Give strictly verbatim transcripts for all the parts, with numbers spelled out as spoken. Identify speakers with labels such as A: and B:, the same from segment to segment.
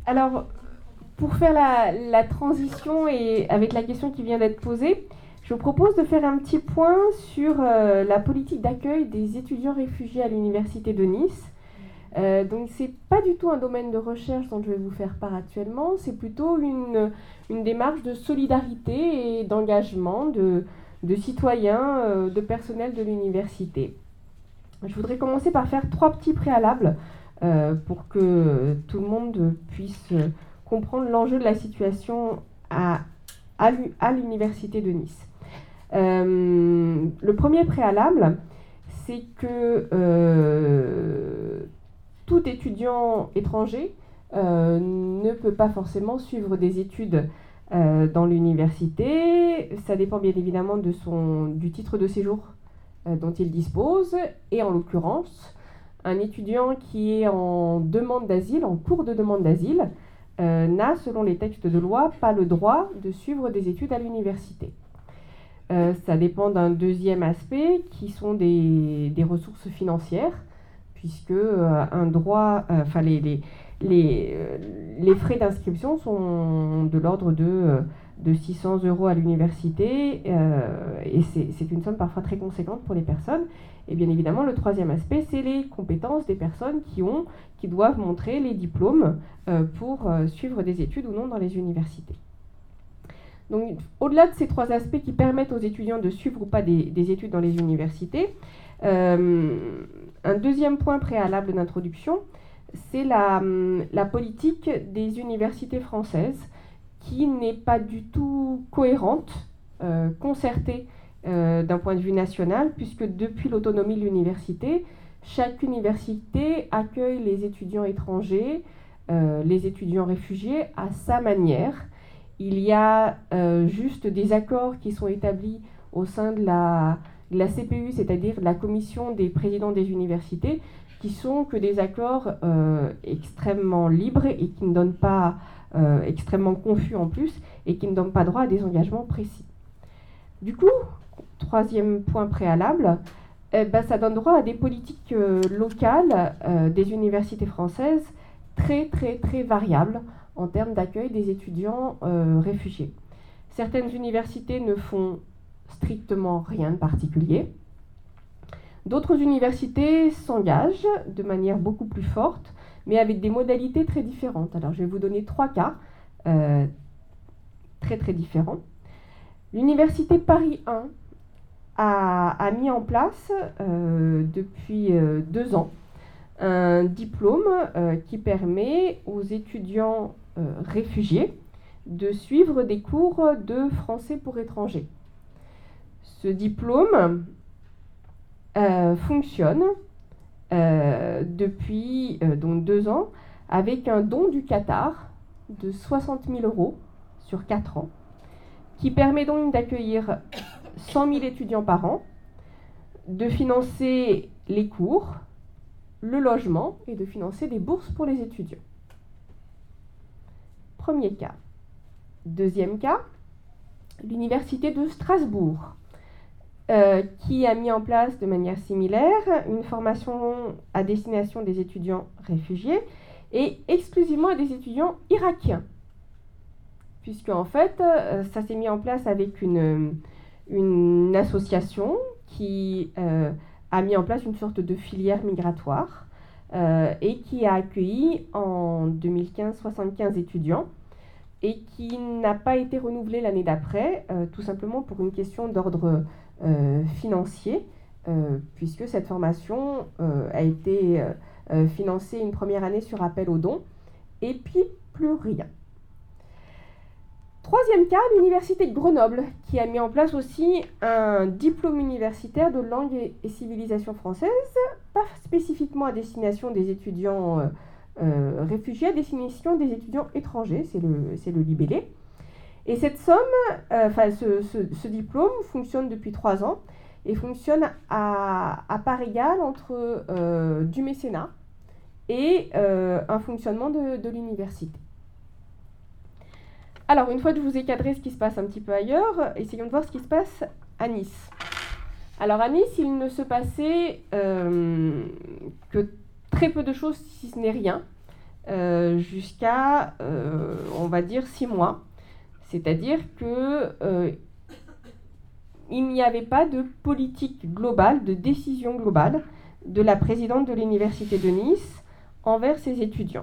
A: Alors, pour faire la, la transition et avec la question qui vient d'être posée, je vous propose de faire un petit point sur euh, la politique d'accueil des étudiants réfugiés à l'Université de Nice. Euh, donc, ce n'est pas du tout un domaine de recherche dont je vais vous faire part actuellement, c'est plutôt une, une démarche de solidarité et d'engagement de, de citoyens, euh, de personnel de l'université. Je voudrais commencer par faire trois petits préalables euh, pour que tout le monde puisse comprendre l'enjeu de la situation à, à l'Université de Nice. Euh, le premier préalable, c'est que euh, tout étudiant étranger euh, ne peut pas forcément suivre des études euh, dans l'université. Ça dépend bien évidemment de son, du titre de séjour euh, dont il dispose. Et en l'occurrence, un étudiant qui est en demande d'asile, en cours de demande d'asile, euh, n'a, selon les textes de loi, pas le droit de suivre des études à l'université. Euh, ça dépend d'un deuxième aspect qui sont des, des ressources financières, puisque euh, un droit, enfin euh, les, les, les, euh, les frais d'inscription sont de l'ordre de, euh, de six cents euros à l'université, euh, et c'est, c'est une somme parfois très conséquente pour les personnes. Et bien évidemment, le troisième aspect, c'est les compétences des personnes qui, ont, qui doivent montrer les diplômes euh, pour euh, suivre des études ou non dans les universités. Donc, au-delà de ces trois aspects qui permettent aux étudiants de suivre ou pas des, des études dans les universités, euh, un deuxième point préalable d'introduction, c'est la, la politique des universités françaises qui n'est pas du tout cohérente, euh, concertée euh, d'un point de vue national, puisque depuis l'autonomie de l'université, chaque université accueille les étudiants étrangers, euh, les étudiants réfugiés à sa manière. Il y a euh, juste des accords qui sont établis au sein de la, de la C P U, c'est-à-dire la commission des présidents des universités, qui sont que des accords euh, extrêmement libres et qui ne donnent pas, euh, extrêmement confus en plus, et qui ne donnent pas droit à des engagements précis. Du coup, troisième point préalable, eh ben, ça donne droit à des politiques euh, locales euh, des universités françaises très très très variables en termes d'accueil des étudiants euh, réfugiés. Certaines universités ne font strictement rien de particulier. D'autres universités s'engagent de manière beaucoup plus forte, mais avec des modalités très différentes. Alors, je vais vous donner trois cas euh, très très différents. L'université Paris un a, a mis en place euh, depuis euh, deux ans un diplôme euh, qui permet aux étudiants euh, réfugiés de suivre des cours de français pour étrangers. Ce diplôme euh, fonctionne euh, depuis euh, donc deux ans avec un don du Qatar de soixante mille euros sur quatre ans, qui permet donc d'accueillir cent mille étudiants par an, de financer les cours, le logement et de financer des bourses pour les étudiants. Premier cas. Deuxième cas, l'université de Strasbourg, euh, qui a mis en place de manière similaire une formation à destination des étudiants réfugiés et exclusivement à des étudiants irakiens. Puisque en fait, euh, ça s'est mis en place avec une, une association qui euh, a mis en place une sorte de filière migratoire euh, et qui a accueilli en deux mille quinze soixante-quinze étudiants et qui n'a pas été renouvelée l'année d'après, euh, tout simplement pour une question d'ordre euh, financier, euh, puisque cette formation euh, a été euh, financée une première année sur appel aux dons, et puis plus rien. Troisième cas, l'université de Grenoble, qui a mis en place aussi un diplôme universitaire de langue et, et civilisation française, pas spécifiquement à destination des étudiants euh, euh, réfugiés, à destination des étudiants étrangers, c'est le, c'est le libellé. Et cette somme, enfin euh, ce, ce, ce diplôme fonctionne depuis trois ans et fonctionne à, à part égale entre euh, du mécénat et euh, un fonctionnement de, de l'université. Alors, une fois que je vous ai cadré ce qui se passe un petit peu ailleurs, essayons de voir ce qui se passe à Nice. Alors, à Nice, il ne se passait euh, que très peu de choses, si ce n'est rien. euh, jusqu'à, euh, on va dire, six mois. C'est-à-dire que euh, il n'y avait pas de politique globale, de décision globale de la présidente de l'Université de Nice envers ses étudiants.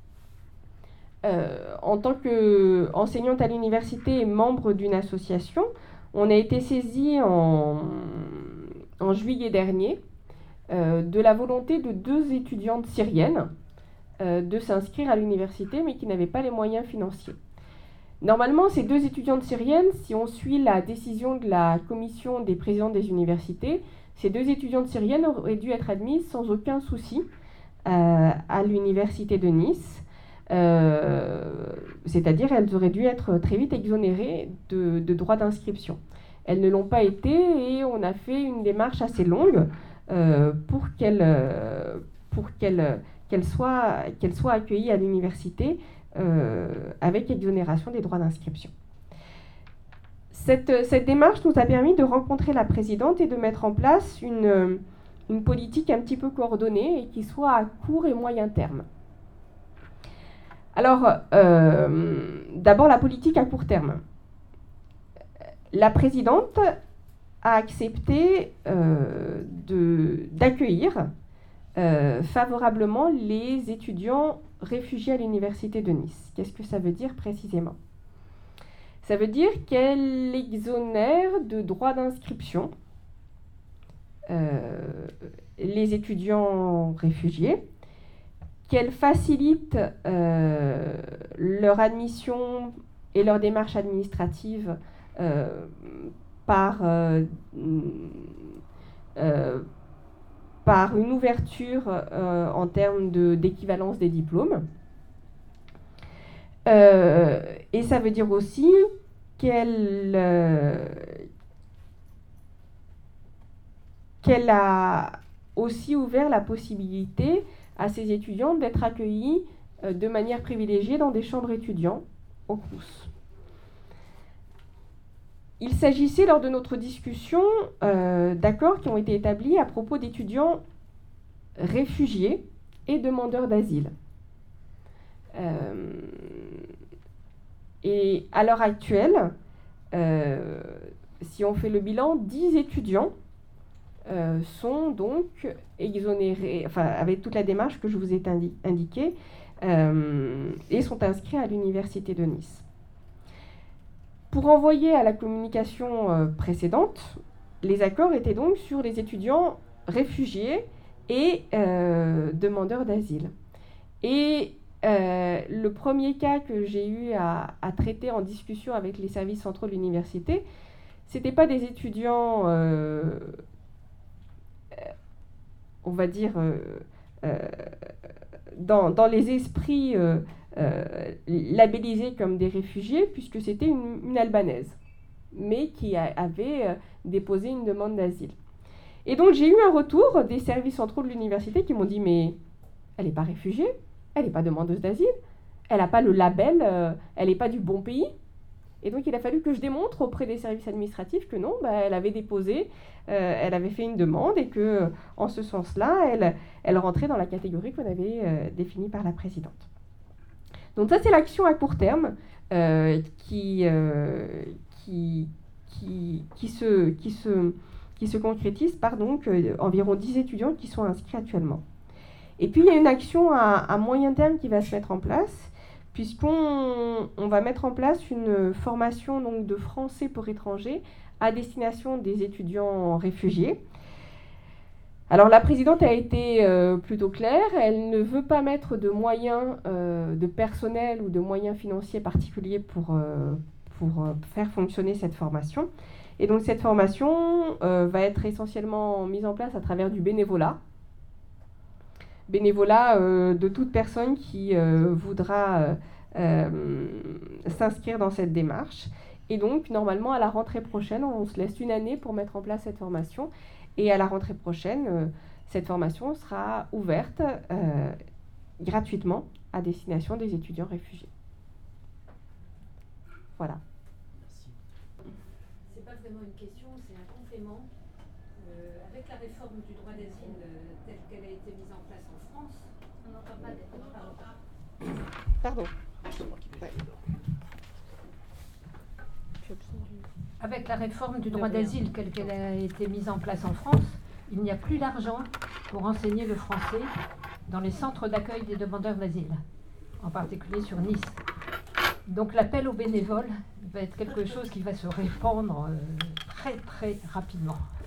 A: Euh, en tant qu'enseignante à l'université et membre d'une association, on a été saisi en, en juillet dernier euh, de la volonté de deux étudiantes syriennes euh, de s'inscrire à l'université, mais qui n'avaient pas les moyens financiers. Normalement, ces deux étudiantes syriennes, si on suit la décision de la commission des présidents des universités, ces deux étudiantes syriennes auraient dû être admises sans aucun souci euh, à l'université de Nice. Euh, c'est-à-dire elles auraient dû être très vite exonérées de, de droits d'inscription. Elles ne l'ont pas été et on a fait une démarche assez longue euh, pour qu'elles euh, pour qu'elles, qu'elles soient, qu'elles soient accueillies à l'université euh, avec exonération des droits d'inscription. Cette, cette démarche nous a permis de rencontrer la présidente et de mettre en place une, une politique un petit peu coordonnée et qui soit à court et moyen terme. Alors, euh, d'abord la politique à court terme. La présidente a accepté euh, de, d'accueillir euh, favorablement les étudiants réfugiés à l'université de Nice. Qu'est-ce que ça veut dire précisément ? Ça veut dire qu'elle exonère de droits d'inscription euh, les étudiants réfugiés, qu'elle facilite euh, leur admission et leur démarche administrative euh, par, euh, euh, par une ouverture euh, en termes de, d'équivalence des diplômes. Euh, et ça veut dire aussi qu'elle, euh, qu'elle a aussi ouvert la possibilité à ces étudiants d'être accueillis euh, de manière privilégiée dans des chambres étudiants au Crous. Il s'agissait lors de notre discussion euh, d'accords qui ont été établis à propos d'étudiants réfugiés et demandeurs d'asile. Euh, et à l'heure actuelle, euh, si on fait le bilan, dix étudiants euh, sont donc exonérés, enfin avec toute la démarche que je vous ai indi- indiquée, euh, et sont inscrits à l'université de Nice. Pour renvoyer à la communication euh, précédente, les accords étaient donc sur les étudiants réfugiés et euh, demandeurs d'asile. Et euh, le premier cas que j'ai eu à, à traiter en discussion avec les services centraux de l'université, ce n'étaient pas des étudiants, euh, on va dire, euh, euh, dans, dans les esprits euh, euh, labellisés comme des réfugiés, puisque c'était une, une Albanaise, mais qui a, avait euh, déposé une demande d'asile. Et donc j'ai eu un retour des services centraux de l'université qui m'ont dit « mais elle n'est pas réfugiée, elle n'est pas demandeuse d'asile, elle n'a pas le label, euh, elle n'est pas du bon pays ». Et donc il a fallu que je démontre auprès des services administratifs que non, bah, elle avait déposé, euh, elle avait fait une demande et que, en ce sens-là, elle, elle rentrait dans la catégorie qu'on avait euh, définie par la présidente. Donc ça, c'est l'action à court terme euh, qui, euh, qui, qui, qui, se, qui, se, qui se concrétise par donc euh, environ dix étudiants qui sont inscrits actuellement. Et puis il y a une action à, à moyen terme qui va se mettre en place, puisqu'on on va mettre en place une formation donc, de français pour étrangers à destination des étudiants réfugiés. Alors la présidente a été euh, plutôt claire, elle ne veut pas mettre de moyens euh, de personnel ou de moyens financiers particuliers pour, euh, pour euh, faire fonctionner cette formation. Et donc cette formation euh, va être essentiellement mise en place à travers du bénévolat. Bénévolat euh, de toute personne qui euh, voudra euh, euh, s'inscrire dans cette démarche. Et donc, normalement, à la rentrée prochaine, on se laisse une année pour mettre en place cette formation. Et à la rentrée prochaine, euh, cette formation sera ouverte euh, gratuitement à destination des étudiants réfugiés. Voilà.
B: Merci. C'est pas vraiment une question, c'est un complément. Euh, avec la réforme du droit d'asile euh, telle qu'elle a été mise en place en France, on n'entend pas d'être.
A: Pardon. Ouais.
B: Avec la réforme du droit d'asile telle qu'elle a été mise en place en France, il n'y a plus d'argent pour enseigner le français dans les centres d'accueil des demandeurs d'asile, en particulier sur Nice. Donc l'appel aux bénévoles va être quelque chose qui va se répandre euh, très très rapidement.